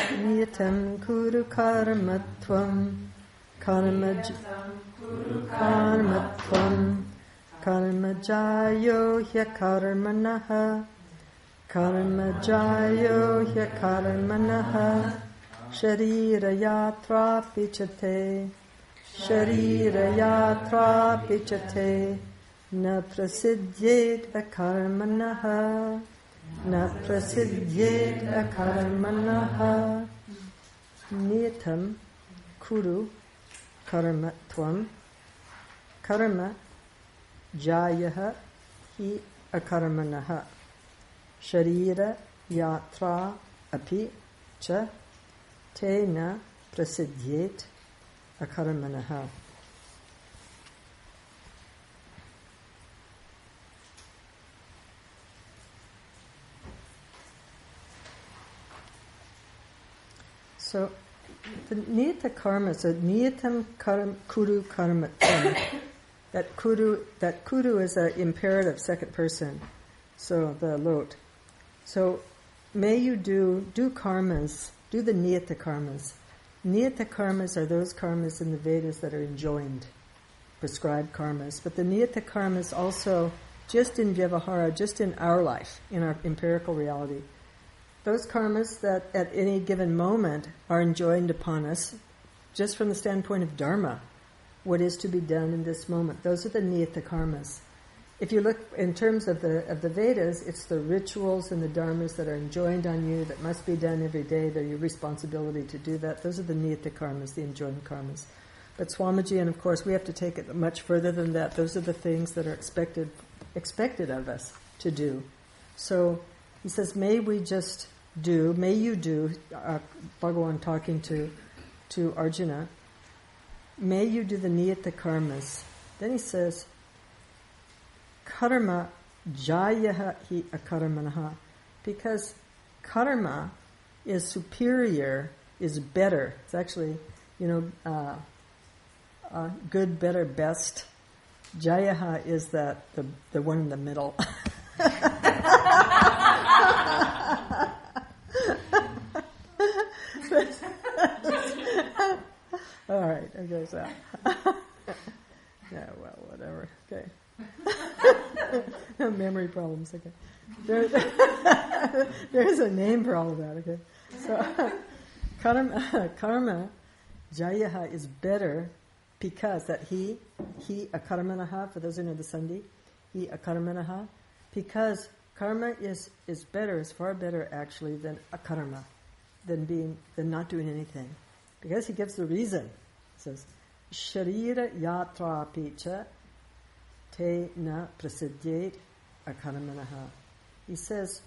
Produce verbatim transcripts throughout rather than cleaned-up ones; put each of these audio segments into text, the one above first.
Niyatam kuru karmatvam karma karmatvam karma jayo hyakarmanaha karma jayo hyakarmanaha sharira yatra pichate sharira yatra pichate na prasidyet akarmanaha na prasidyet akarmanaha niyatam kuru karma tvam karma jayaha hi akarmanaha sharira yatra api cha te na prasidyet akarmanaha. So, the niyata karma, so niyatam karam, kuru karma tvam. That kuru, that kuru is an imperative second person. So the lot. So may you do do karmas, do the niyata karmas. Niyata karmas are those karmas in the Vedas that are enjoined, prescribed karmas. But the niyata karmas also, just in vyavahara, just in our life, in our empirical reality. Those karmas that at any given moment are enjoined upon us, just from the standpoint of dharma, what is to be done in this moment. Those are the niyata karmas. If you look in terms of the of the Vedas, it's the rituals and the dharmas that are enjoined on you, that must be done every day. They're your responsibility to do that. Those are the niyata karmas, the enjoined karmas. But Swamiji, and of course we have to take it much further than that. Those are the things that are expected expected of us to do. So he says, may we just do, may you do, uh, Bhagavan talking to to Arjuna, may you do the niyata karmas. Then he says, karma jayaha hi akarmanaha, because karma is superior, is better. It's actually, you know, uh, uh, good, better, best. Jayaha is that the the one in the middle. All right, okay, so yeah, well, whatever. Okay. Memory problems, okay. There, there's a name for all of that, okay. So, karma, karma, jayaha is better because that he, he akarmanaha, for those who know the sandhi, he akarmanaha, because karma is, is better, is far better actually than akarma, than being, than not doing anything. Because he gives the reason. He says, sharira yatra picha te na prasidyet akarmanaha. He says,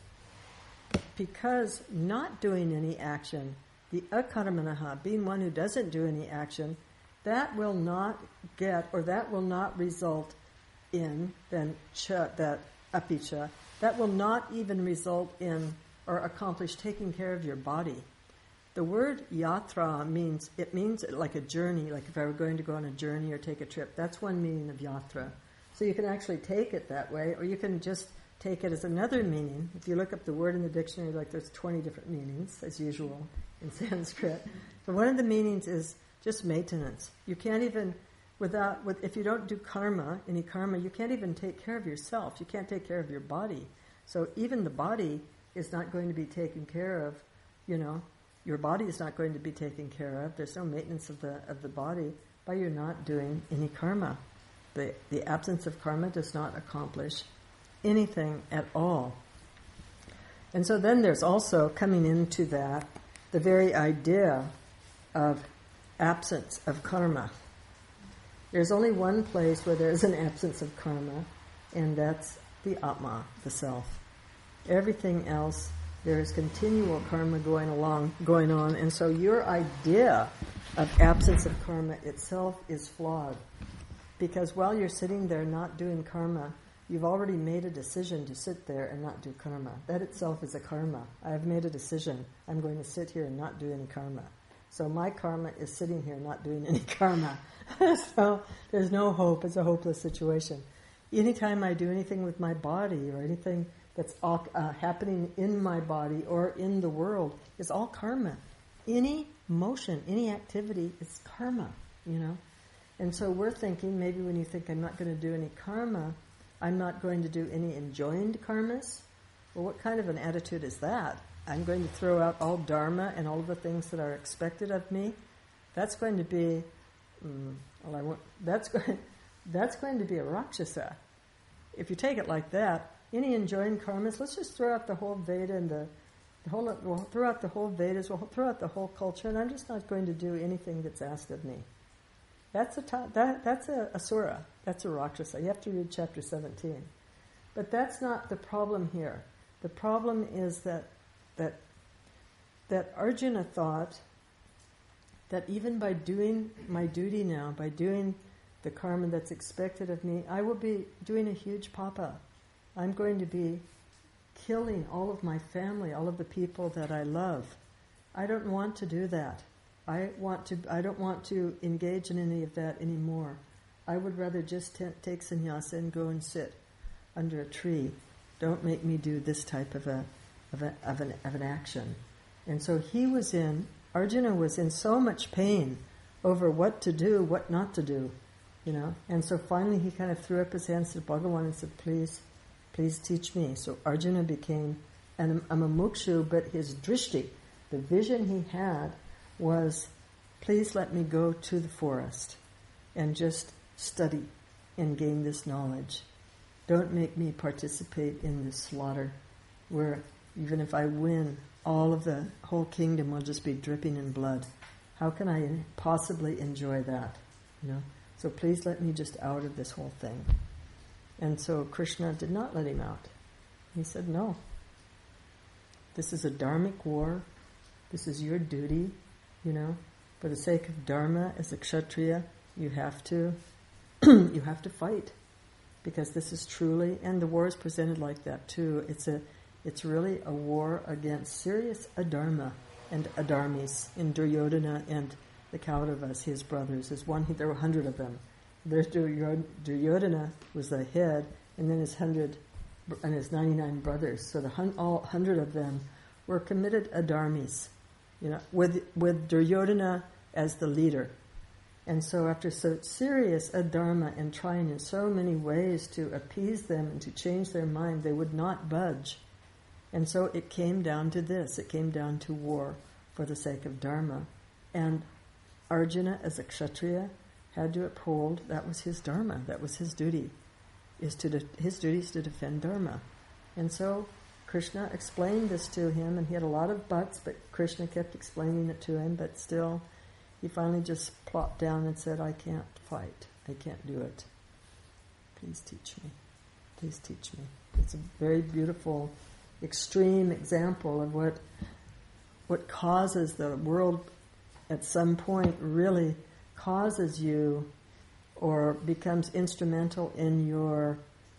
because not doing any action, the akarmanaha, being one who doesn't do any action, that will not get, or that will not result in, then cha, that apicha, that will not even result in or accomplish taking care of your body. The word yatra means, it means like a journey, like if I were going to go on a journey or take a trip. That's one meaning of yatra. So you can actually take it that way, or you can just take it as another meaning. If you look up the word in the dictionary, like there's twenty different meanings, as usual in Sanskrit. But one of the meanings is just maintenance. You can't even, without, with, if you don't do karma, any karma, you can't even take care of yourself. You can't take care of your body. So even the body is not going to be taken care of, you know, your body is not going to be taken care of. There's no maintenance of the of the body by you not doing any karma. The the absence of karma does not accomplish anything at all. And so then there's also coming into that the very idea of absence of karma. There's only one place where there's an absence of karma, and that's the Atma, the self. Everything else, there is continual karma going along, going on, and so your idea of absence of karma itself is flawed. Because while you're sitting there not doing karma, you've already made a decision to sit there and not do karma. That itself is a karma. I have made a decision. I'm going to sit here and not do any karma. So my karma is sitting here not doing any karma. So there's no hope. It's a hopeless situation. Anytime I do anything with my body or anything that's all, uh, happening in my body or in the world, is all karma. any motion, any activity is karma, you know. And so we're thinking, maybe when you think I'm not going to do any karma, I'm not going to do any enjoined karmas. Well, what kind of an attitude is that? I'm going to throw out all dharma and all of the things that are expected of me. That's going to be, mm, well, I won't, that's going, that's going to be a rakshasa. If you take it like that, any enjoined karmas, let's just throw out the whole Veda and the, the whole, we'll throw out the whole Vedas, we'll throw out the whole culture, and I'm just not going to do anything that's asked of me. That's a ta- that that's a asura. That's a rakshasa. You have to read chapter seventeen. But that's not the problem here. The problem is that that that Arjuna thought that even by doing my duty now, by doing the karma that's expected of me, I will be doing a huge papa. I'm going to be killing all of my family, all of the people that I love. I don't want to do that. I want to. I don't want to engage in any of that anymore. I would rather just t- take sannyasa and go and sit under a tree. Don't make me do this type of a of a of an of an action. And so he was in. Arjuna was in so much pain over what to do, what not to do, you know. And so finally, he kind of threw up his hands to Bhagavan and said, "Please, please teach me." So Arjuna became an a mumukshu, but his drishti, the vision he had, was, please let me go to the forest and just study and gain this knowledge. Don't make me participate in this slaughter where even if I win, all of the whole kingdom will just be dripping in blood. How can I possibly enjoy that? You know? So please let me just out of this whole thing. And so Krishna did not let him out. He said, no. This is a dharmic war. This is your duty. You know, for the sake of dharma, as a kshatriya, you have to, you have to fight, because this is truly, and the war is presented like that too. It's a, it's really a war against serious adharma and adharmis in Duryodhana and the Kauravas, his brothers. There's one. There were a hundred of them. There's Duryodhana was the head, and then his hundred and his ninety-nine brothers. So the hun, all hundred of them were committed adharmis. You know, with with Duryodhana as the leader. And so after so serious adharma and trying in so many ways to appease them and to change their mind, they would not budge. And so it came down to this. It came down to war for the sake of dharma. And Arjuna, as a kshatriya, had to uphold, that was his dharma, that was his duty. Is to de- his duty is to defend dharma. And so Krishna explained this to him, and he had a lot of buts, but Krishna kept explaining it to him, but still, he finally just plopped down and said, I can't fight. I can't do it. Please teach me. Please teach me. It's a very beautiful, extreme example of what what causes the world at some point really causes you or becomes instrumental in your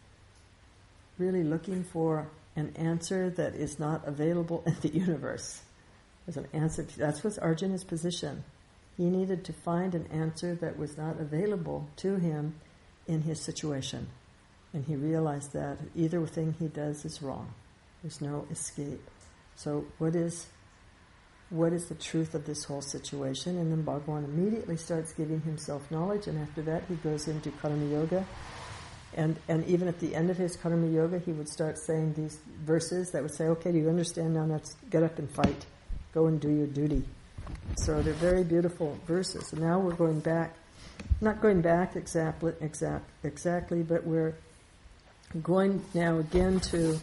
really looking for an answer that is not available in the universe. There's an answer. To, that's what's Arjuna's position. He needed to find an answer that was not available to him in his situation. And he realized that either thing he does is wrong. There's no escape. So what is what is the truth of this whole situation? And then Bhagavan immediately starts giving himself knowledge, and after that he goes into Karma Yoga. And and even at the end of his Karma Yoga, he would start saying these verses that would say, okay, do you understand now? Let's get up and fight. Go and do your duty. So they're very beautiful verses. And now we're going back, not going back exactly, exact, exactly, but we're going now again to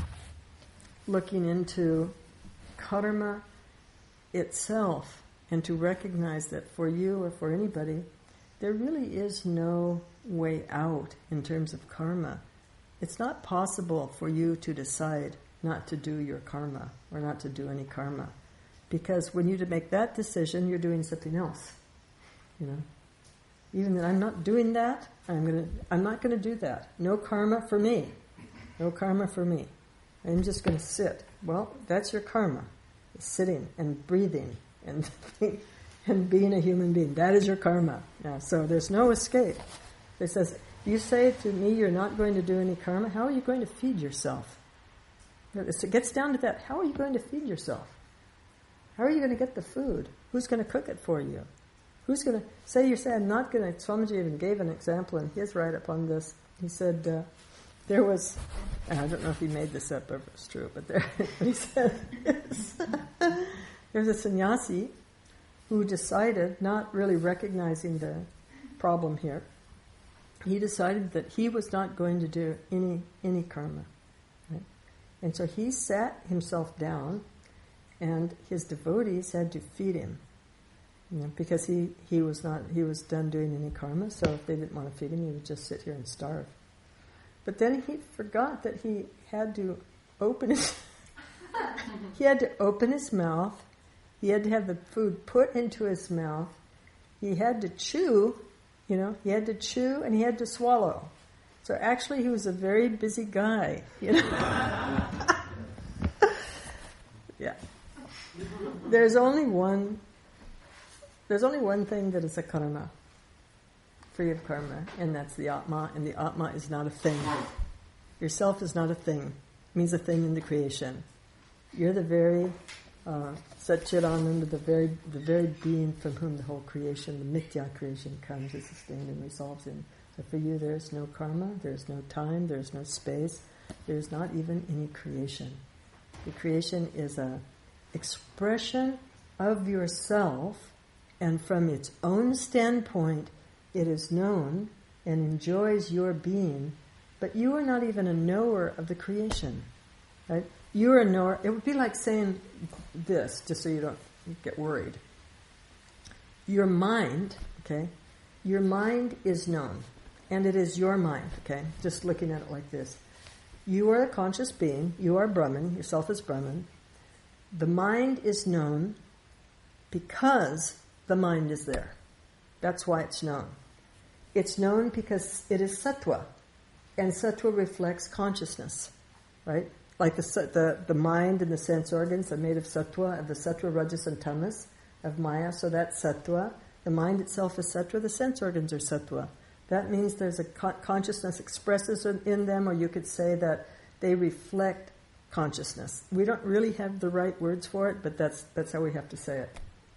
looking into karma itself, and to recognize that for you or for anybody, there really is no way out in terms of karma. It's not possible for you to decide not to do your karma or not to do any karma, because when you make that decision, you're doing something else. You know, even that I'm not doing that, I'm gonna, I'm not going to do that. No karma for me. No karma for me. I'm just going to sit. Well, that's your karma. Sitting and breathing and and being a human being. That is your karma. Now, so there's no escape. It says, you say to me you're not going to do any karma, how are you going to feed yourself? It gets down to that. How are you going to feed yourself? How are you going to get the food? Who's going to cook it for you? Who's going to say, you say, I'm not going to, Swamiji even gave an example in his write-up on this. He said, uh, there was, I don't know if he made this up or if it's true, but there, but he said, there's a sannyasi who decided, not really recognizing the problem here, he decided that he was not going to do any any karma. Right? And so he sat himself down, and his devotees had to feed him. You know, because he, he was not he was done doing any karma, so if they didn't want to feed him, he would just sit here and starve. But then he forgot that he had to open his he had to open his mouth. He had to have the food put into his mouth. He had to chew, you know, he had to chew and he had to swallow. So actually he was a very busy guy, you know. Yeah. There's only one There's only one thing that is a karma, free of karma, and that's the Atma, and the Atma is not a thing. Yourself is not a thing. It means a thing in the creation. You're the very uh, Satchidananda, the very the very being from whom the whole creation, the mithya creation, comes, is sustained and resolves in. So for you there is no karma, there is no time, there is no space, there is not even any creation. The creation is a expression of yourself, and from its own standpoint, it is known and enjoys your being, but you are not even a knower of the creation. Right? You are a knower. It would be like saying this, just so you don't get worried. Your mind, okay, your mind is known, and it is your mind, okay, just looking at it like this. You are a conscious being, you are Brahman, yourself is Brahman. The mind is known because the mind is there. That's why it's known. It's known because it is sattva, and sattva reflects consciousness, right? Like the the the mind and the sense organs are made of sattva, of the sattva, rajas, and tamas of Maya. So that's sattva. The mind itself is sattva. The sense organs are sattva. That means there's a con- consciousness expresses in them, or you could say that they reflect consciousness. We don't really have the right words for it, but that's that's how we have to say it.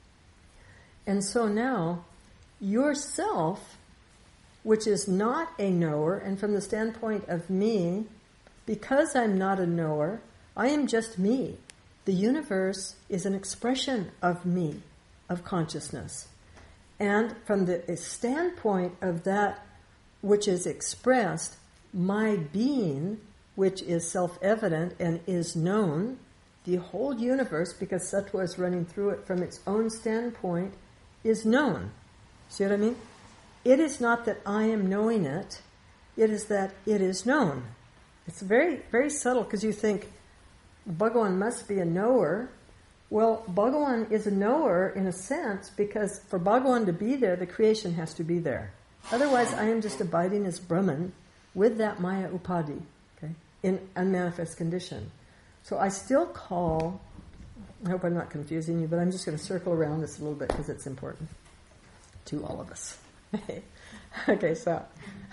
And so now, yourself, which is not a knower, and from the standpoint of me, because I'm not a knower, I am just me. The universe is an expression of me, of consciousness. And from the standpoint of that which is expressed, my being, which is self-evident and is known, the whole universe, because sattva is running through it from its own standpoint, is known. See what I mean? It is not that I am knowing it, it is that it is known. It's very, very subtle, because you think, Bhagawan must be a knower. Well, Bhagawan is a knower in a sense, because for Bhagawan to be there, the creation has to be there. Otherwise, I am just abiding as Brahman with that Maya Upadhi, okay, in unmanifest condition. So I still call, I hope I'm not confusing you, but I'm just going to circle around this a little bit because it's important to all of us. Okay, so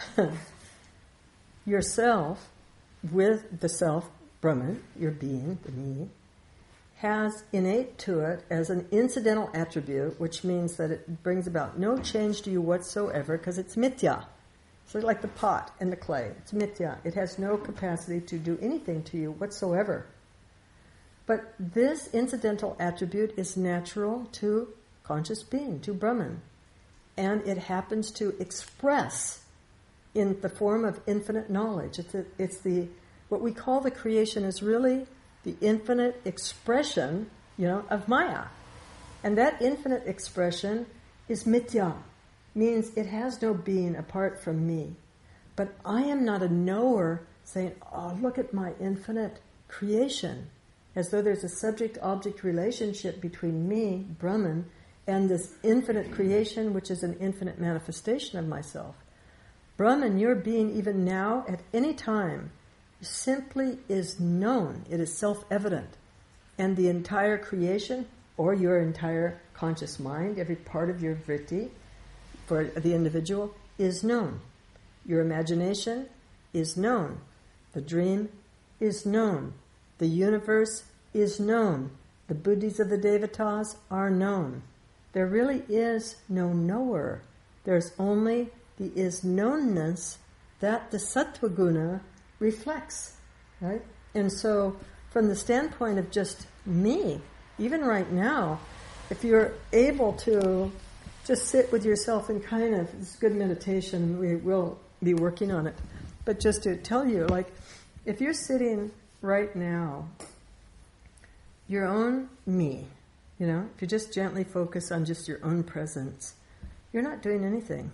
yourself, with the self, Brahman, your being, the me, has innate to it as an incidental attribute, which means that it brings about no change to you whatsoever because it's mithya. So like the pot and the clay, it's mithya. It has no capacity to do anything to you whatsoever. But this incidental attribute is natural to conscious being, to Brahman. And it happens to express in the form of infinite knowledge. It's, a, it's the, what we call the creation is really the infinite expression, you know, of Maya. And that infinite expression is mithya, means it has no being apart from me. But I am not a knower saying, oh, look at my infinite creation, as though there's a subject-object relationship between me, Brahman, and this infinite creation, which is an infinite manifestation of myself. Brahman, your being even now, at any time, simply is known. It is self-evident. And the entire creation, or your entire conscious mind, every part of your vritti, for the individual, is known. Your imagination is known. The dream is known. The universe is known. the buddhis of the devatas are known. There really is no knower. There's only the is-knownness that the sattva guna reflects, right? And so, from the standpoint of just me, even right now, if you're able to just sit with yourself and kind of, it's good meditation, we will be working on it, but just to tell you, like, if you're sitting right now, your own me, you know, if you just gently focus on just your own presence, you're not doing anything.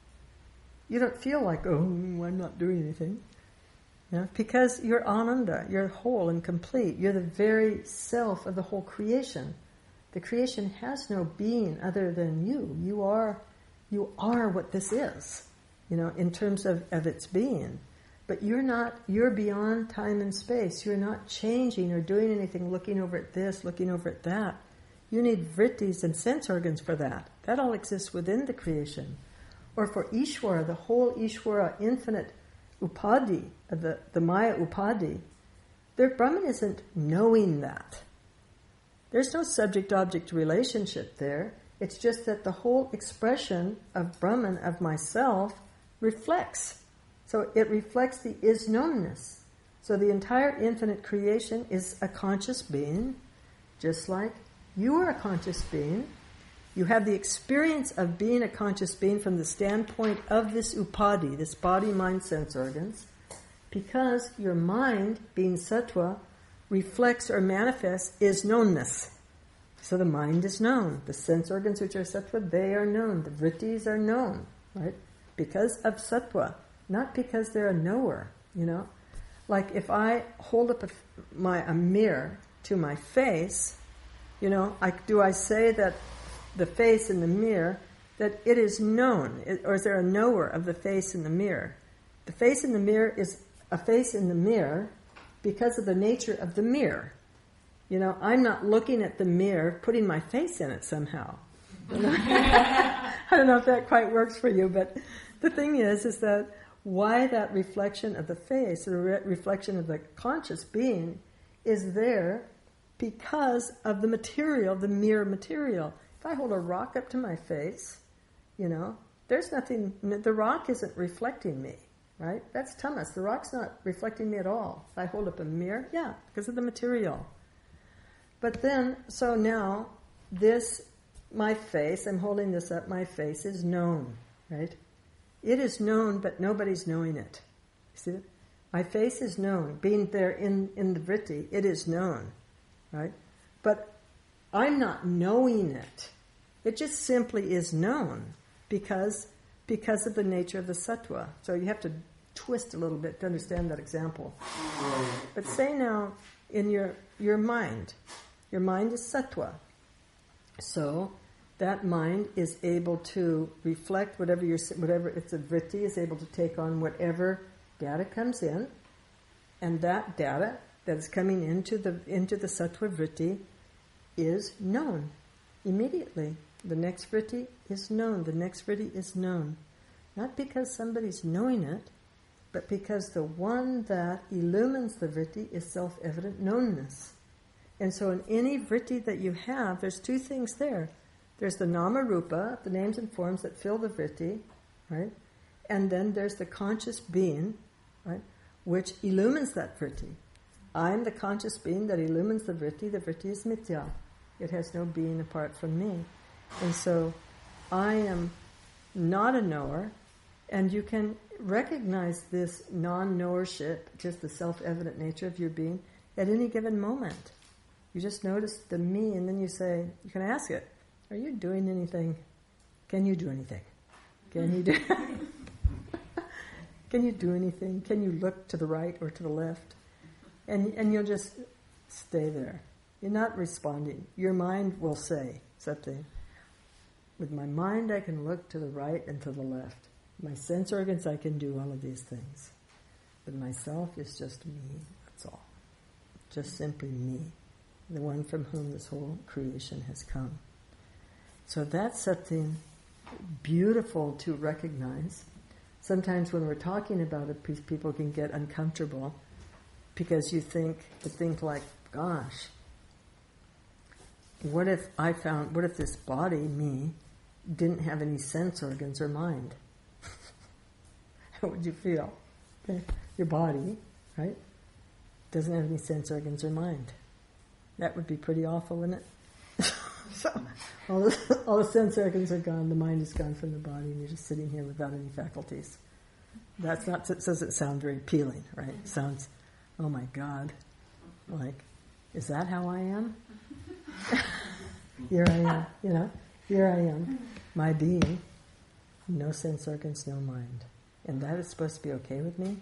You don't feel like, oh, I'm not doing anything. You know, because you're ananda, you're whole and complete. You're the very self of the whole creation. The creation has no being other than you. You are, you are what this is, you know, in terms of, of its being. But you're not, you're beyond time and space. You're not changing or doing anything, looking over at this, looking over at that. You need vrittis and sense organs for that. That all exists within the creation. Or for Ishvara, the whole Ishvara, infinite Upadhi, the, the Maya Upadhi, their Brahman isn't knowing that. There's no subject-object relationship there. It's just that the whole expression of Brahman, of myself, reflects. So it reflects the is-knownness. So the entire infinite creation is a conscious being, just like you are a conscious being. You have the experience of being a conscious being from the standpoint of this upadhi, this body, mind, sense organs, because your mind, being sattva, reflects or manifests is knownness. So the mind is known. The sense organs which are sattva, they are known. The vrittis are known, right? Because of sattva, not because they're a knower, you know? Like if I hold up a, my, a mirror to my face, you know, I, do I say that the face in the mirror, that it is known, or is there a knower of the face in the mirror? The face in the mirror is a face in the mirror because of the nature of the mirror. You know, I'm not looking at the mirror, putting my face in it somehow. You know? I don't know if that quite works for you, but the thing is, is that why that reflection of the face, the re- reflection of the conscious being, is there because of the material, the mirror material. If I hold a rock up to my face, you know, there's nothing, the rock isn't reflecting me, right? That's tamas. The rock's not reflecting me at all. If I hold up a mirror, yeah, because of the material. But then, so now, this, my face, I'm holding this up, my face is known, right? It is known, but nobody's knowing it. You see it? My face is known. Being there in, in the vritti, it is known, right? But I'm not knowing it. It just simply is known because because of the nature of the sattva. So you have to twist a little bit to understand that example. But say now, in your your mind, your mind is sattva. So that mind is able to reflect whatever your whatever it's a vritti is able to take on whatever data comes in, and that data that is coming into the into the sattva vritti is known immediately. The next vritti is known. The next vritti is known. Not because somebody's knowing it, but because the one that illumines the vritti is self-evident knownness. And so in any vritti that you have, there's two things there. There's the nama rupa, the names and forms that fill the vritti, right? And then there's the conscious being, right, which illumines that vritti. I'm the conscious being that illumines the vritti. The vritti is mithya. It has no being apart from me. And so I am not a knower, and you can recognize this non-knowership, just the self-evident nature of your being, at any given moment. You just notice the me, and then you say, you can ask it, are you doing anything? Can you do anything? Can you do Can you do anything? Can you look to the right or to the left? And and you'll just stay there. You're not responding. Your mind will say something. With my mind, I can look to the right and to the left. My sense organs, I can do all of these things. But myself is just me, that's all. Just simply me, the one from whom this whole creation has come. So that's something beautiful to recognize. Sometimes when we're talking about it, people can get uncomfortable because you think, to think like, gosh, what if I found, what if this body, me, didn't have any sense organs or mind? How would you feel? Okay. Your body, right, doesn't have any sense organs or mind. That would be pretty awful, wouldn't it? So, all the, all the sense organs are gone, the mind is gone from the body, and you're just sitting here without any faculties. That's not, it doesn't sound very appealing, right? It sounds, oh my God, like, is that how I am? Here I am, you know, here I am, my being, no sense organs, no mind. And that is supposed to be okay with me?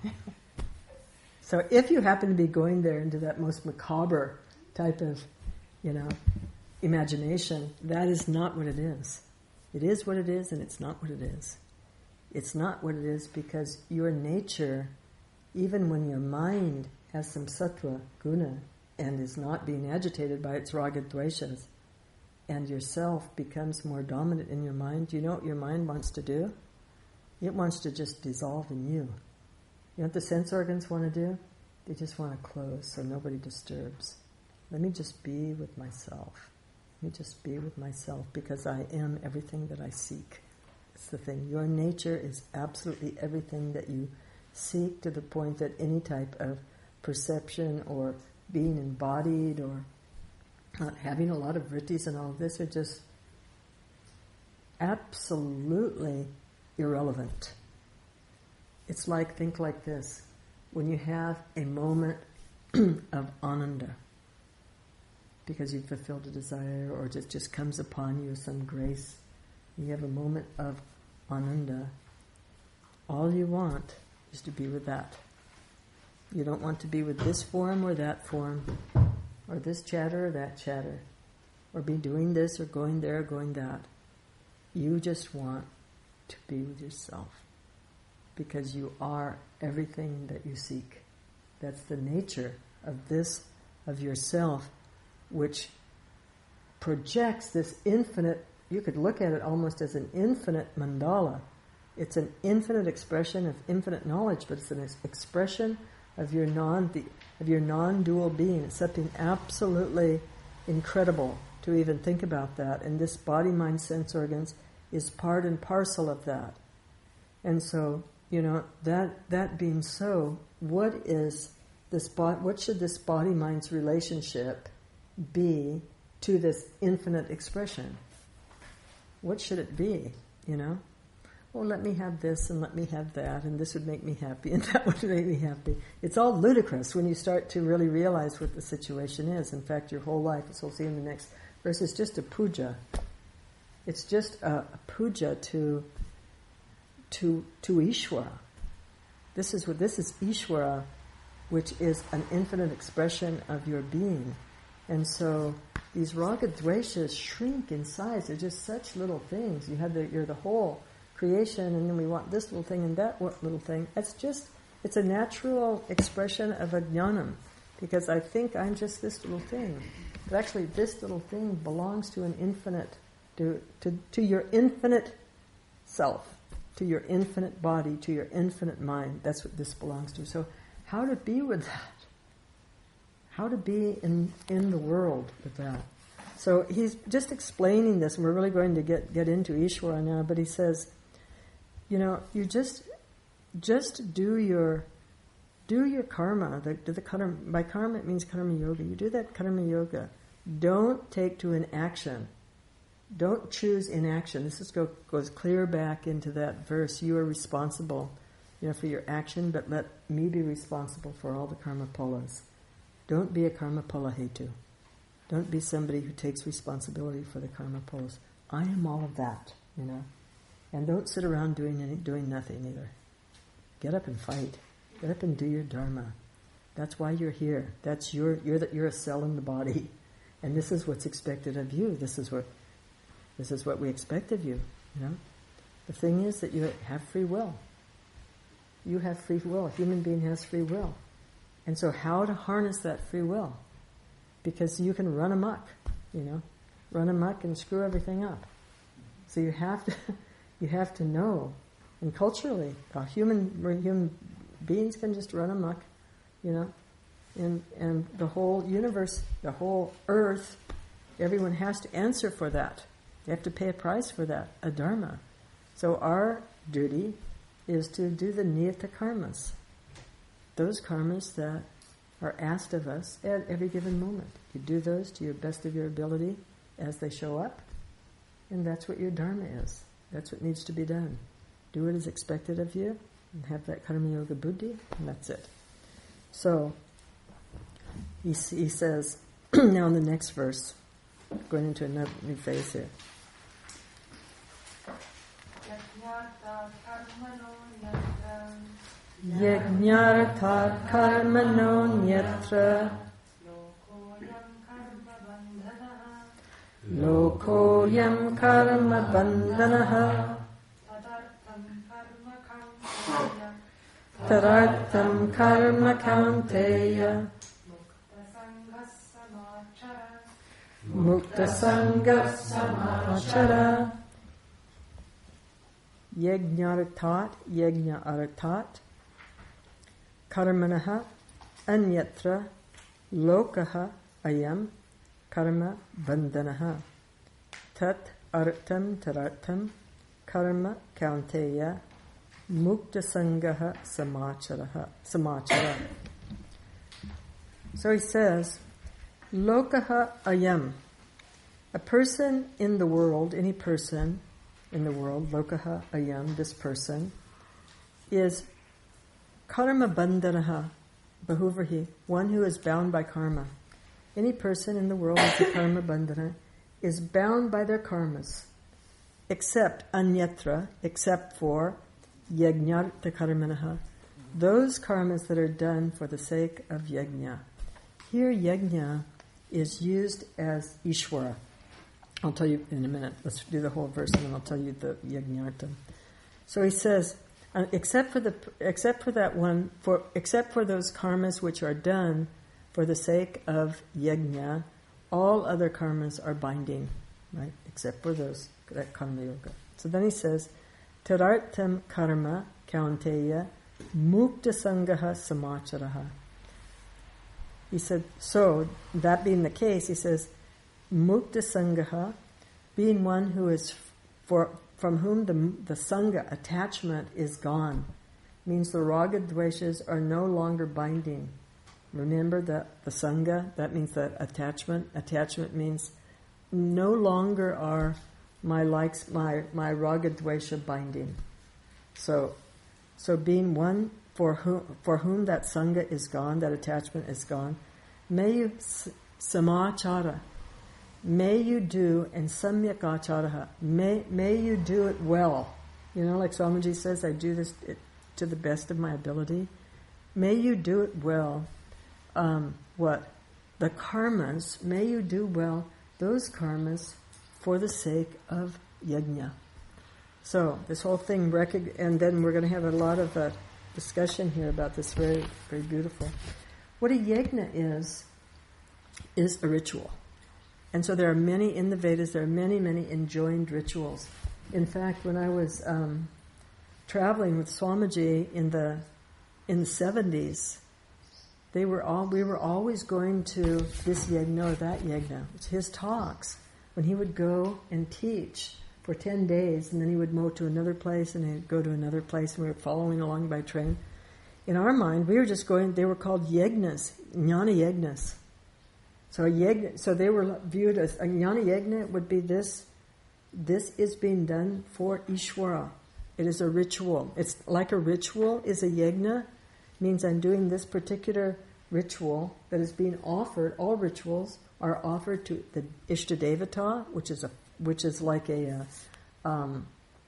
So if you happen to be going there into that most macabre type of, you know, imagination, that is not what it is. It is what it is, and it's not what it is. It's not what it is because your nature, even when your mind has some sattva, guna, and is not being agitated by its raga dveshas, and yourself becomes more dominant in your mind, do you know what your mind wants to do? It wants to just dissolve in you. You know what the sense organs want to do? They just want to close so nobody disturbs. Let me just be with myself. Let me just be with myself because I am everything that I seek. It's the thing. Your nature is absolutely everything that you seek, to the point that any type of perception or being embodied or not having a lot of vrittis and all of this are just absolutely irrelevant. It's like, think like this. When you have a moment of ananda, because you've fulfilled a desire or it just, just comes upon you some grace, you have a moment of ananda, all you want is to be with that. You don't want to be with this form or that form, or this chatter or that chatter, or be doing this or going there or going that. You just want to be with yourself, because you are everything that you seek. That's the nature of this, of yourself, which projects this infinite, you could look at it almost as an infinite mandala. It's an infinite expression of infinite knowledge, but it's an ex- expression of your non the, of your non-dual being. It's something absolutely incredible to even think about that. And this body, mind, sense organs is part and parcel of that. And so, you know, that that being so, what is this? Bo- what should this body-mind's relationship be to this infinite expression? What should it be? You know, well, let me have this and let me have that, and this would make me happy, and that would make me happy. It's all ludicrous when you start to really realize what the situation is. In fact, your whole life, as we'll see in the next verse, is just a puja. It's just a, a puja to to to Ishvara. This is what this is Ishvara, which is an infinite expression of your being. And so these raga dveshas shrink in size. They're just such little things. You have the you're the whole creation, and then we want this little thing and that little thing. It's just it's a natural expression of ajnanam, because I think I'm just this little thing. But actually, this little thing belongs to an infinite, to to to your infinite self, to your infinite body, to your infinite mind. That's what this belongs to. So, how to be with that? How to be in, in the world with that? So he's just explaining this, and we're really going to get, get into Ishvara now, but he says, you know, you just just do your do your karma. The, the karma. By karma it means karma yoga. You do that karma yoga. Don't take to an action. Don't choose inaction. This is go, goes clear back into that verse. You are responsible, you know, for your action, but let me be responsible for all the karma phalas. Don't be a karma phala hetu. Don't be somebody who takes responsibility for the karma phalas. I am all of that, you know. And don't sit around doing any, doing nothing either. Get up and fight. Get up and do your dharma. That's why you're here. That's your you're the, you're a cell in the body, and this is what's expected of you. This is what this is what we expect of you. You know, the thing is that you have free will. You have free will. A human being has free will. And so how to harness that free will? Because you can run amok, you know, run amok and screw everything up. So you have to, you have to know, and culturally, uh, human human beings can just run amok, you know, and and the whole universe, the whole earth, everyone has to answer for that. They have to pay a price for that, a dharma. So our duty is to do the niyata karmas, those karmas that are asked of us at every given moment. You do those to your best of your ability as they show up, and that's what your dharma is. That's what needs to be done. Do what is expected of you, and have that karma yoga buddhi, and that's it. So, he, he says, now in the next verse, going into another new phase here. Yajñarthat karmano nyatra lokoyam karma bandhanaha tadartham karma kaunteya mukta sangha samachara. Yajñarthat, yajña arthat, karmanaha anyatra lokaha ayam karma bandhanaha tat artham tarartham karma kaunteya mukta sangha samachara. samachara. So he says, lokaha ayam, a person in the world, any person in the world, lokaha ayam, this person, is karma bandhanaha, bahuvrahi, one who is bound by karma. Any person in the world is a karma bandhana, is bound by their karmas, except anyatra, except for yajñartha karmanaha, those karmas that are done for the sake of yajna. Here yajna is used as Ishvara. I'll tell you in a minute. Let's do the whole verse and then I'll tell you the yajñartha. So he says, uh, except for the except for that one, for except for those karmas which are done for the sake of yajna, all other karmas are binding, right? Except for those, that karma yoga. So then he says, tadartham karma kaunteya mukta sangha samacharaha. He said, so that being the case, he says, mukta sangha, being one who is for from whom the the sangha, attachment, is gone, means the raga dveshas are no longer binding. Remember that the sangha, that means that attachment. Attachment means no longer are my likes, my my raga dvesha binding. So, so being one for whom for whom that sangha is gone, that attachment is gone, may you samachara. May you do, and samyak acharaha, may, may you do it well. You know, like Swamiji says, I do this to the best of my ability. May you do it well. Um, what? The karmas, may you do well those karmas for the sake of yajna. So, this whole thing, recog- and then we're going to have a lot of uh, discussion here about this, very, very beautiful. What a yajna is, is a ritual. And so there are many, in the Vedas, there are many, many enjoined rituals. In fact, when I was um, traveling with Swamiji in the in the seventies, they were all we were always going to this yajna or that yajna. It's his talks. When he would go and teach for ten days, and then he would go to another place, and he'd go to another place, and we were following along by train. In our mind, we were just going, they were called yajnas, jnana yajnas. So a yajna, so they were viewed as, a jnana yajna would be this, this is being done for Ishvara. It is a ritual. It's like a ritual is a yajna, means I'm doing this particular ritual that is being offered. All rituals are offered to the Ishtadevata, which is a, which is like a, uh, um,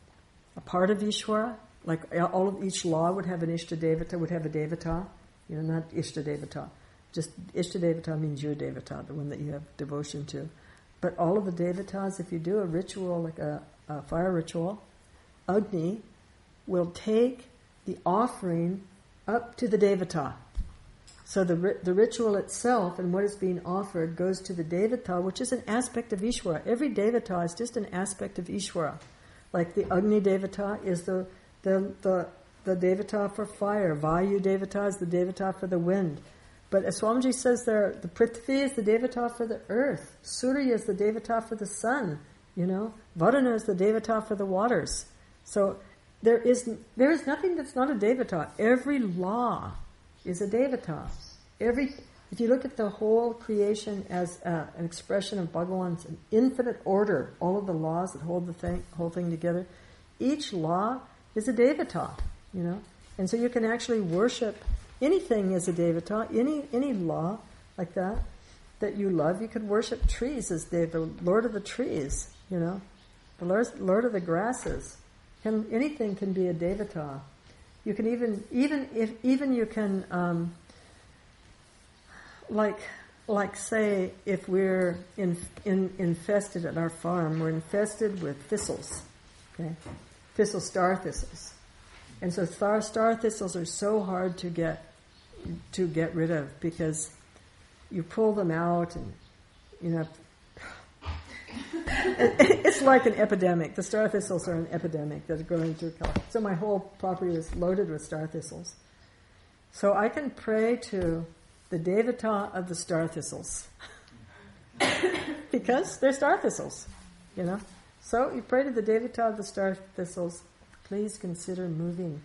a part of Ishvara. Like all of each law would have an Ishtadevata, would have a Devata, you know, not Ishtadevata. Just Ishtadevata means your Devata, the one that you have devotion to. But all of the Devatas, if you do a ritual, like a, a fire ritual, Agni will take the offering up to the Devata. So the the ritual itself and what is being offered goes to the Devata, which is an aspect of Ishvara. Every Devata is just an aspect of Ishvara. Like the Agni Devata is the the the, the Devata for fire. Vayu Devata is the Devata for the wind. But as Swamiji says there, the Prithvi is the Devata for the earth. Surya is the Devata for the sun. You know, Varuna is the Devata for the waters. So there is there is nothing that's not a Devata. Every law is a Devata. Every if you look at the whole creation as uh, an expression of Bhagavan's infinite order, all of the laws that hold the thing, whole thing together, each law is a Devata. You know, and so you can actually worship anything as a Devata, any any law like that that you love. You could worship trees as the, the Lord of the trees. You know, the Lord, Lord of the grasses. Can, anything can be a Devata. You can even, even if, even you can, um, like, like say, if we're in, in, infested at our farm, we're infested with thistles, okay, thistle, star thistles, and so star star thistles are so hard to get to get rid of because you pull them out, and you know. It's like an epidemic. The star thistles are an epidemic that are growing through California. So my whole property is loaded with star thistles. So I can pray to the Devata of the star thistles. Because they're star thistles, you know. So you pray to the Devata of the star thistles, please consider moving.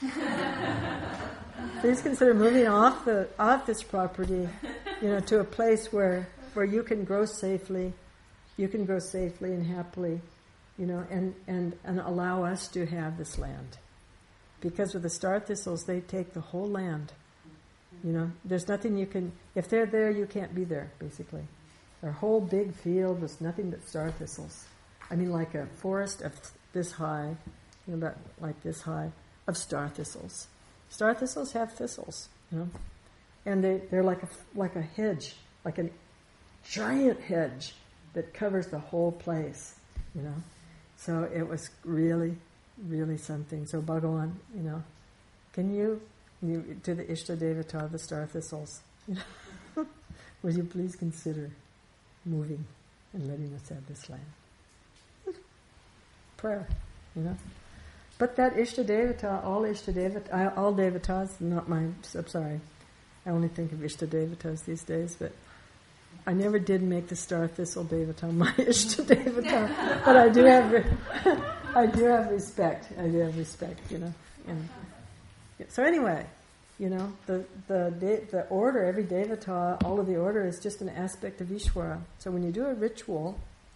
Please consider moving off the off this property, you know, to a place where, where you can grow safely. You can grow safely and happily, you know, and, and, and allow us to have this land. Because with the star thistles, they take the whole land. You know, there's nothing you can, if they're there, you can't be there, basically. Our whole big field was nothing but star thistles. I mean, like a forest of this high, you know, about like this high, of star thistles. Star thistles have thistles, you know, and they, they're like a, like a hedge, like a giant hedge that covers the whole place, you know. So it was really, really something. So Bhagavan, you know, can you, you to the Ishta Devata, the star thistles, you know, would you please consider moving and letting us have this land? Prayer, you know. But that Ishta Devata, all Ishta Devata, all Devatas, not my, I'm sorry, I only think of Ishta Devatas these days, but I never did make the star thistle Devata my Ishta Devata, but I do have, re- I do have respect. I do have respect, you know. And so anyway, you know, the the de- the order, every Devata, all of the order is just an aspect of Ishvara. So when you do a ritual,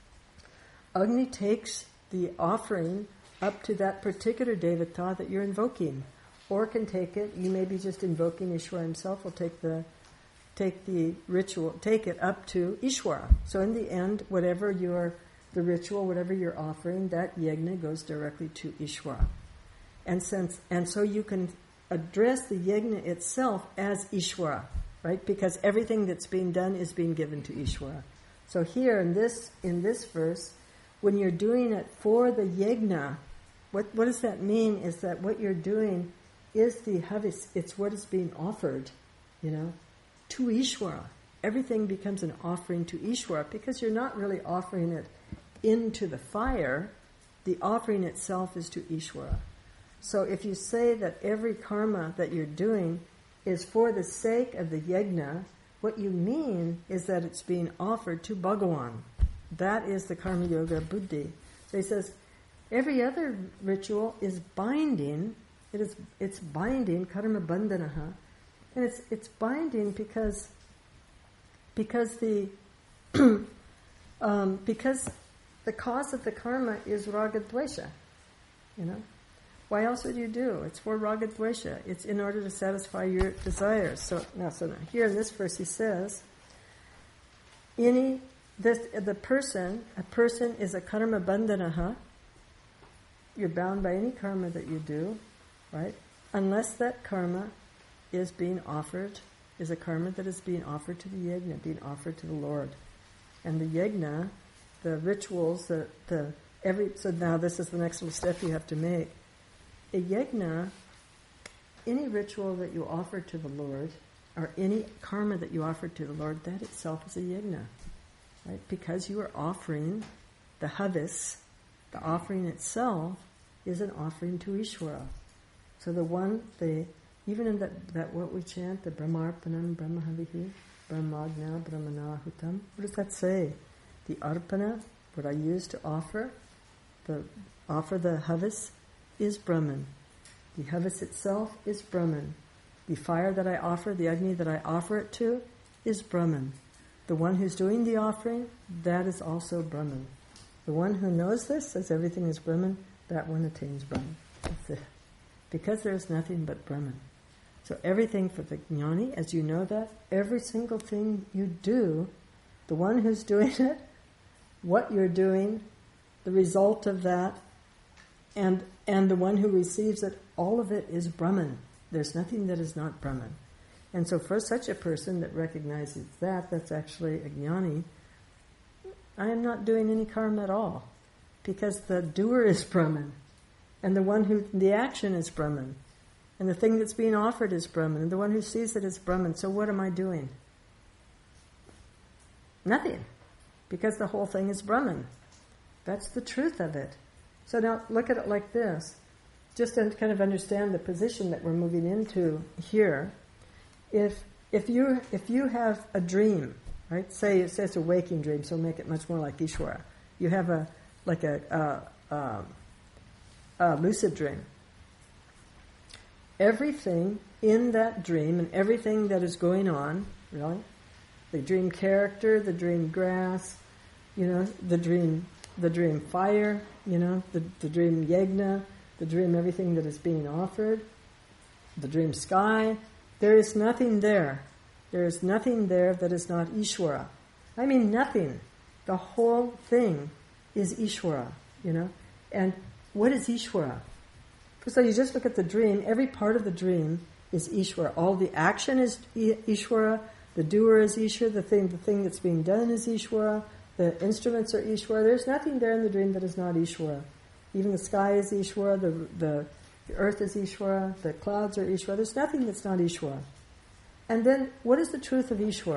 Agni takes the offering up to that particular Devata that you're invoking, or can take it. You may be just invoking Ishvara himself. Will take the take the ritual, take it up to Ishvara. So in the end, whatever your, the ritual, whatever you're offering, that yajna goes directly to Ishvara. And since, and so you can address the yajna itself as Ishvara, right? Because everything that's being done is being given to Ishvara. So here in this, in this verse, when you're doing it for the yajna, what, what does that mean is that what you're doing is the havis, it's what is being offered, you know, to Ishvara. Everything becomes an offering to Ishvara because you're not really offering it into the fire. The offering itself is to Ishvara. So if you say that every karma that you're doing is for the sake of the yajna, what you mean is that it's being offered to Bhagavan. That is the karma yoga buddhi. So he says, every other ritual is binding. It is, it's binding, karma bandhanaha. And it's it's binding because because the um, because the cause of the karma is raga dvesha. You know, why else would you do? It's for raga dvesha. It's in order to satisfy your desires. So now, so now, here in this verse, he says, any this the person a person is a karma bandhanaha. You're bound by any karma that you do, right? Unless that karma is being offered, is a karma that is being offered to the yajna, being offered to the Lord. And the yajna, the rituals, the, the every, so now this is the next little step you have to make. A yajna, any ritual that you offer to the Lord, or any karma that you offer to the Lord, that itself is a yajna, right? Because you are offering the havis, the offering itself is an offering to Ishvara. So the one, the even in that, that what we chant, the Brahmarpanam Brahmahavihi, Brahmagna Brahmanahutam, what does that say? The arpana, what I use to offer, the offer the havis, is Brahman. The havis itself is Brahman. The fire that I offer, the Agni that I offer it to, is Brahman. The one who's doing the offering, that is also Brahman. The one who knows this, says everything is Brahman, that one attains Brahman. That's it. Because there is nothing but Brahman. So everything for the jnani, as you know that, every single thing you do, the one who's doing it, what you're doing, the result of that, and and the one who receives it, all of it is Brahman. There's nothing that is not Brahman. And so for such a person that recognizes that, that's actually a jnani, I am not doing any karma at all. Because the doer is Brahman. And the one who, the action is Brahman. And the thing that's being offered is Brahman. And the one who sees it is Brahman. So what am I doing? Nothing. Because the whole thing is Brahman. That's the truth of it. So now look at it like this. Just to kind of understand the position that we're moving into here. If if you if you have a dream, right? Say it says a waking dream, so make it much more like Ishvara. You have a like a, a, a, a lucid dream. Everything in that dream and everything that is going on, really, the dream character, the dream grass, you know, the dream the dream fire, you know, the, the dream yajna, the dream everything that is being offered, the dream sky. There is nothing there. There is nothing there that is not Ishvara. I mean nothing. The whole thing is Ishvara, you know. And what is Ishvara? So you just look at the dream. Every part of the dream is Ishvara. All the action is Ishvara. The doer is Ishvara. The thing, the thing that's being done is Ishvara. The instruments are Ishvara. There's nothing there in the dream that is not Ishvara. Even the sky is Ishvara. The, the, the earth is Ishvara. The clouds are Ishvara. There's nothing that's not Ishvara. And then, what is the truth of Ishvara?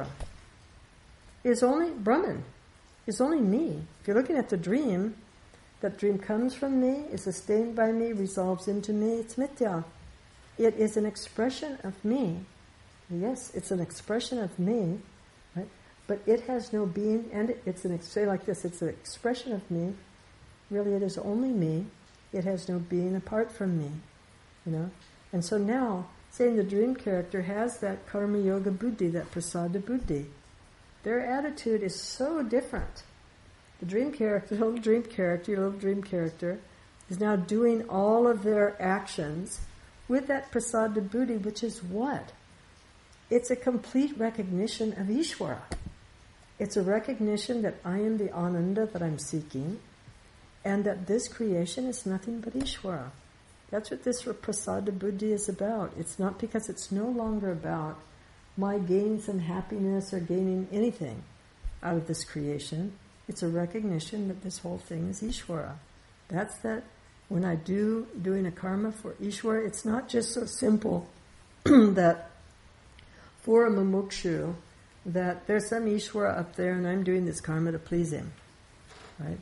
It's only Brahman. It's only me. If you're looking at the dream, that dream comes from me, is sustained by me, resolves into me. It's mithya. It is an expression of me. Yes, it's an expression of me, right? But it has no being, and it's an say like this. It's an expression of me. Really, it is only me. It has no being apart from me, you know. And so now, saying the dream character has that karma yoga buddhi, that prasada buddhi. Their attitude is so different. The dream character, the little dream character, your little dream character, is now doing all of their actions with that prasada buddhi, which is what? It's a complete recognition of Ishvara. It's a recognition that I am the ananda that I'm seeking, and that this creation is nothing but Ishvara. That's what this prasada buddhi is about. It's not because it's no longer about my gaining some happiness or gaining anything out of this creation. It's a recognition that this whole thing is Ishvara. That's that when I do doing a karma for Ishvara, it's not just so simple that for a mumukshu that there's some Ishvara up there and I'm doing this karma to please him. Right?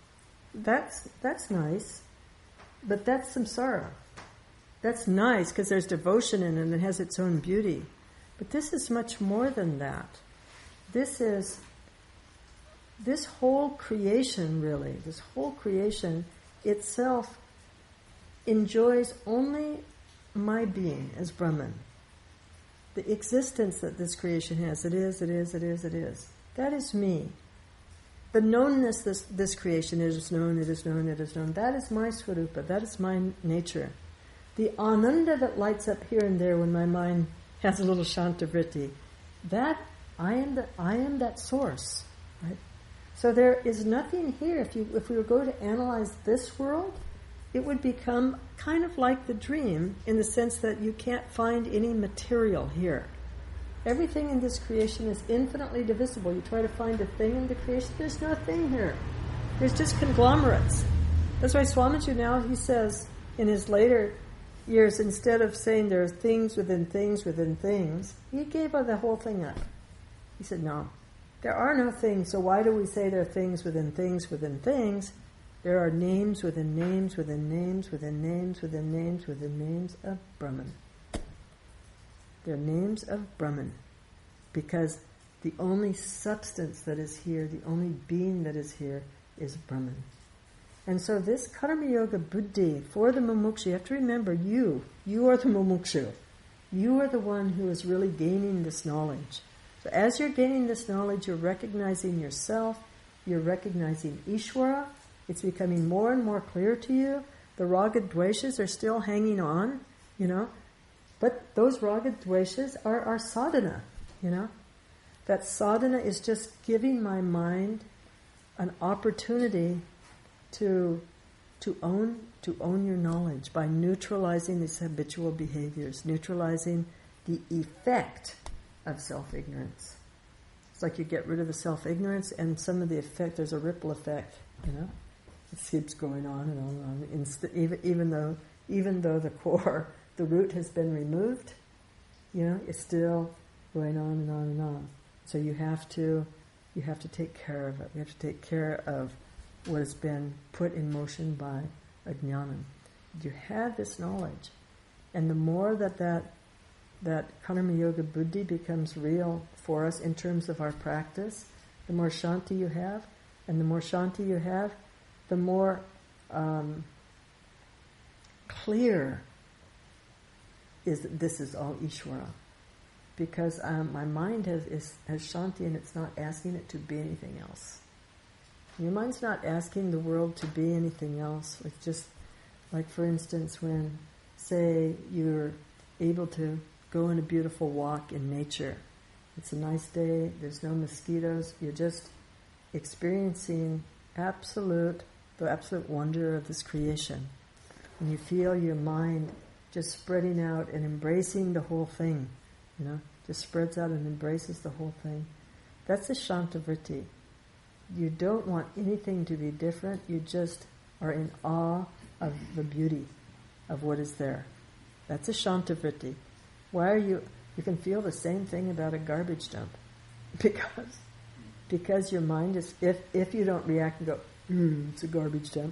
That's that's nice, but that's samsara. That's nice because there's devotion in it and it has its own beauty. But this is much more than that. This is, this whole creation really, this whole creation itself enjoys only my being as Brahman. The existence that this creation has, it is, it is, it is, it is. That is me. The knownness this, this creation is known, it is known, it is known. That is my swarupa, that is my nature. The ananda that lights up here and there when my mind has a little shantivritti, that I am the, I am that source, right? So there is nothing here. If you if we were going to analyze this world, it would become kind of like the dream in the sense that you can't find any material here. Everything in this creation is infinitely divisible. You try to find a thing in the creation, there's no thing here. There's just conglomerates. That's why Swamiji now, he says in his later years, instead of saying there are things within things within things, he gave the whole thing up. He said, no, there are no things, so why do we say there are things within things within things? There are names within names within names within names within names within names of Brahman. They're names of Brahman. Because the only substance that is here, the only being that is here, is Brahman. And so this Karma Yoga Buddhi, for the Mumukshu, you have to remember, you, you are the Mumukshu. You are the one who is really gaining this knowledge. So as you're gaining this knowledge, you're recognizing yourself, you're recognizing Ishvara, it's becoming more and more clear to you. The raga dveshas are still hanging on, you know, but those raga dveshas are our sadhana, you know. That sadhana is just giving my mind an opportunity to to own to own your knowledge by neutralizing these habitual behaviors, neutralizing the effect of self-ignorance. It's like you get rid of the self-ignorance and some of the effect, there's a ripple effect, you know. It keeps going on and on and on. Inst- even, even though even though the core, the root has been removed, you know, it's still going on and on and on. So you have to you have to take care of it. You have to take care of what has been put in motion by ajnanam. You have this knowledge, and the more that that that karma yoga buddhi becomes real for us in terms of our practice, the more shanti you have, and the more shanti you have, the more um, clear is that this is all Ishvara. Because um, my mind has is, has shanti and it's not asking it to be anything else. Your mind's not asking the world to be anything else. It's just like, for instance, when, say, you're able to go on a beautiful walk in nature. It's a nice day, there's no mosquitoes, you're just experiencing absolute, the absolute wonder of this creation. And you feel your mind just spreading out and embracing the whole thing. You know, just spreads out and embraces the whole thing. That's a shantavriti. You don't want anything to be different. You just are in awe of the beauty of what is there. That's a shantavriti. Why are you? You can feel the same thing about a garbage dump, because because your mind is. If if you don't react and go, mm, it's a garbage dump.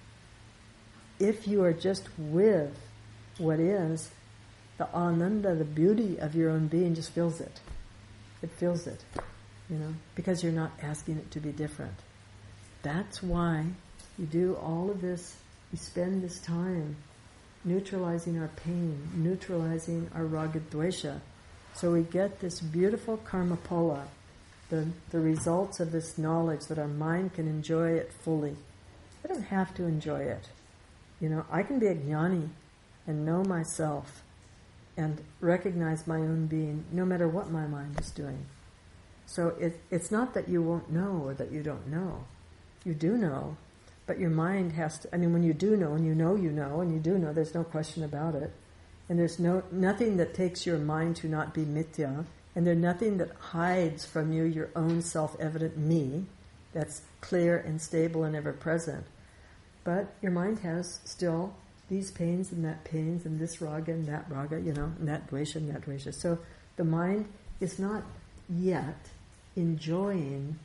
If you are just with what is, the ananda, the beauty of your own being just fills it. It fills it, you know, because you're not asking it to be different. That's why you do all of this, you spend this time neutralizing our pain, neutralizing our raga dvesha, so we get this beautiful karma pala, the, the results of this knowledge that our mind can enjoy it fully. I don't have to enjoy it. You know, I can be a jnani and know myself and recognize my own being, no matter what my mind is doing. So it, it's not that you won't know or that you don't know. You do know, but your mind has to, I mean, when you do know, and you know you know, and you do know, there's no question about it. And there's no nothing that takes your mind to not be mithya, and there's nothing that hides from you your own self-evident me that's clear and stable and ever-present. But your mind has still these pains and that pains and this raga and that raga, you know, and that dvesha and that dvesha. So the mind is not yet enjoying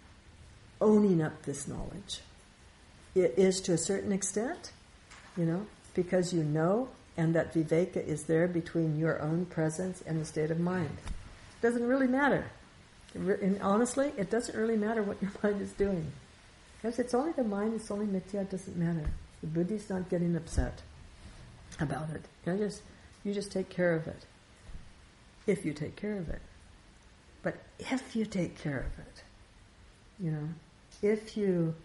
owning up this knowledge. It is to a certain extent, you know, because you know, and that viveka is there between your own presence and the state of mind. It doesn't really matter. And honestly, it doesn't really matter what your mind is doing. Because it's only the mind, it's only mithya, it doesn't matter. The buddhi's not getting upset about it. You just you just take care of it. If you take care of it. But if you take care of it, you know, if you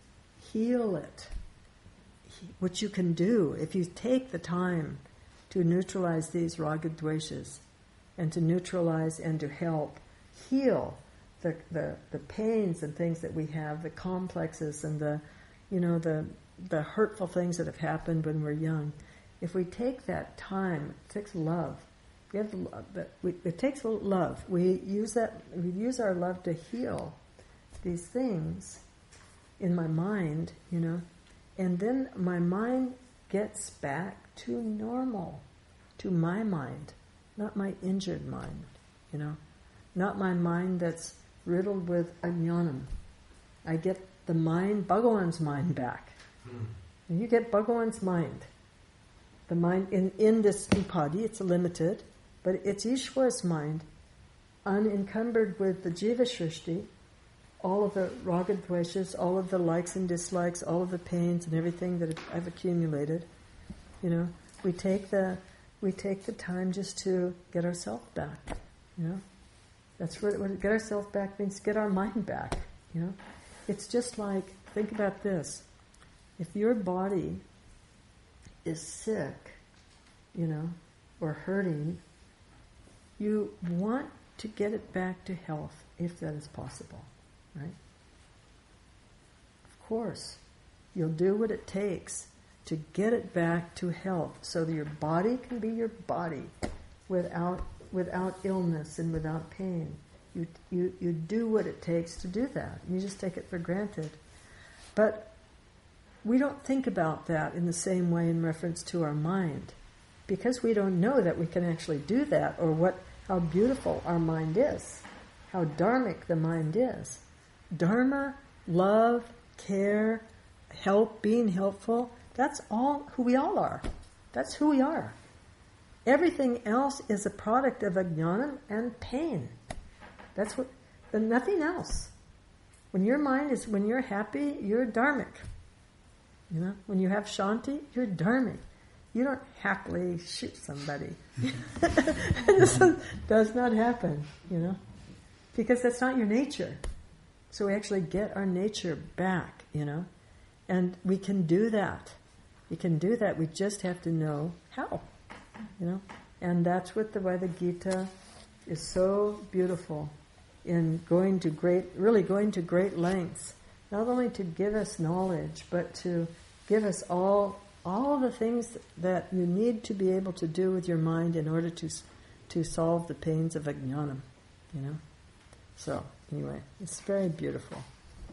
heal it, which you can do, if you take the time to neutralize these raga dveshas and to neutralize and to help heal the, the, the pains and things that we have, the complexes and the, you know, the the hurtful things that have happened when we're young. If we take that time, it takes love. We have the, we, it takes love. We use that. We use our love to heal these things in my mind, you know, and then my mind gets back to normal, to my mind, not my injured mind, you know, not my mind that's riddled with ajnanam. I get the mind, Bhagavan's mind back. And you get Bhagavan's mind. The mind in, in this upadhi, it's limited, But it's Ishwara's mind, unencumbered with the Jiva Shrishti, all of the raga dveshas, all of the likes and dislikes, all of the pains and everything that I've accumulated. You know, we take the we take the time just to get ourselves back. You know, that's what, what get ourselves back means. Get our mind back. You know, it's just like, think about this: if your body is sick, you know, or hurting, you want to get it back to health if that is possible, right? Of course, you'll do what it takes to get it back to health so that your body can be your body without without illness and without pain. You you you do what it takes to do that. You just take it for granted. But we don't think about that in the same way in reference to our mind, because we don't know that we can actually do that, or what how beautiful our mind is, how dharmic the mind is. Dharma, love, care, help, being helpful, that's all who we all are. That's who we are. Everything else is a product of ajnana and pain. That's what, and nothing else. When your mind is, when you're happy, you're dharmic. You know, when you have shanti, you're dharmic. You don't happily shoot somebody. This does not happen, you know, because that's not your nature. So we actually get our nature back, you know, and we can do that. We can do that. We just have to know how, you know, and that's what the Veda Gita is so beautiful in going to great, really going to great lengths, not only to give us knowledge, but to give us all all the things that you need to be able to do with your mind in order to to solve the pains of ajnanam, you know. So anyway, it's very beautiful.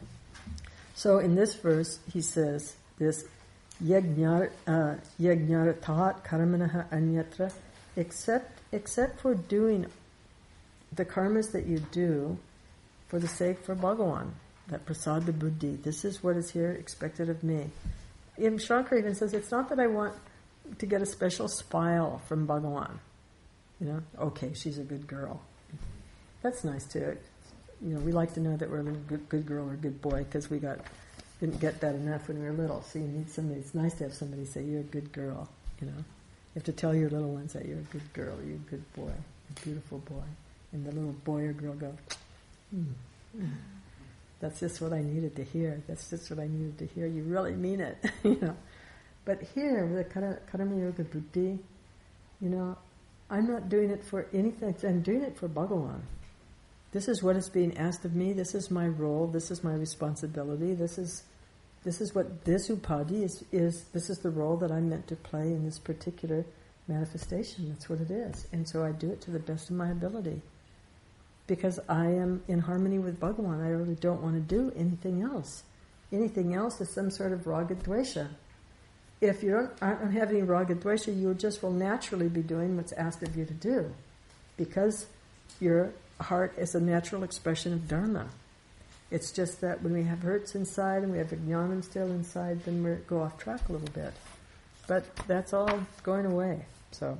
So in this verse, he says this yajñar uh, yajñaratat karmanaha anyatra, except except for doing the karmas that you do for the sake for Bhagavan, that prasada buddhi. This is what is here expected of me. Even Shankar even says, it's not that I want to get a special smile from Bhagavan. You know, okay, she's a good girl. That's nice too. You know, we like to know that we're a good, good girl or good boy because we got didn't get that enough when we were little. So you need somebody. It's nice to have somebody say you're a good girl. You know, you have to tell your little ones that you're a good girl, you're a good boy, a beautiful boy, and the little boy or girl go, hmm. Mm. That's just what I needed to hear. That's just what I needed to hear. You really mean it, you know. But here, with the Karma Yoga Buddhi, you know, I'm not doing it for anything. I'm doing it for Bhagavan. This is what is being asked of me. This is my role. This is my responsibility. This is this is what this upadhi is. Is this is the role that I'm meant to play in this particular manifestation. That's what it is. And so I do it to the best of my ability. Because I am in harmony with Bhagavan. I really don't want to do anything else. Anything else is some sort of raga dvesha. If you don't, aren't having raga dvesha, you just will naturally be doing what's asked of you to do. Because your heart is a natural expression of dharma. It's just that when we have hurts inside and we have ajnanam still inside, then we go off track a little bit. But that's all going away. So,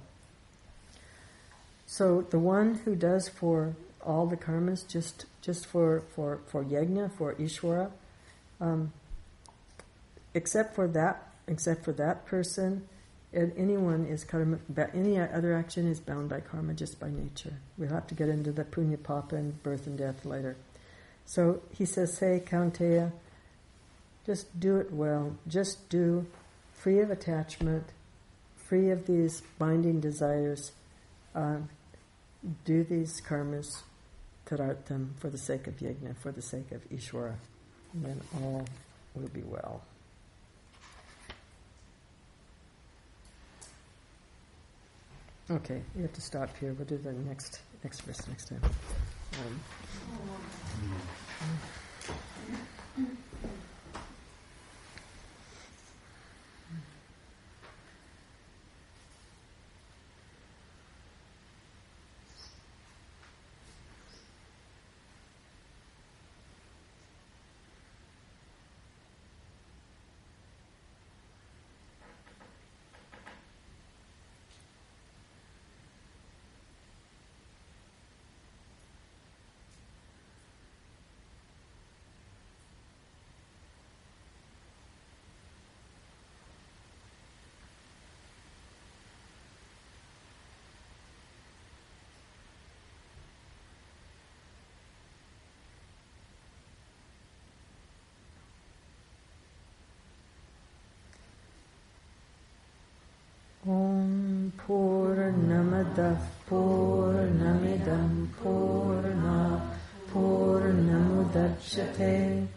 so the one who does for all the karmas just just for, for, for yajna, for Ishvara, um, except for that except for that person, and anyone is karma, any other action is bound by karma just by nature. We'll have to get into the punya papa and birth and death later. So he says, say Kaunteya, just do it well, just do, free of attachment, free of these binding desires, uh, do these karmas, tarartam, for the sake of yajna, for the sake of Ishvara, and then all will be well. Okay, we have to stop here. We'll do the next next verse next time. Um, Purnamada Purnamidam Purna Purnamudachyate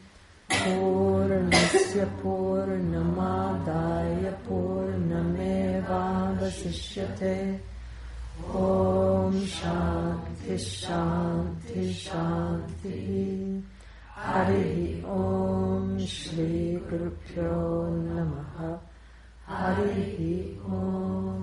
Purnasya Purnamadaya Purnamevavasishyate Om Shanti Shanti Shanti Hari Om Shri Guru Pyo Namaha Hari Om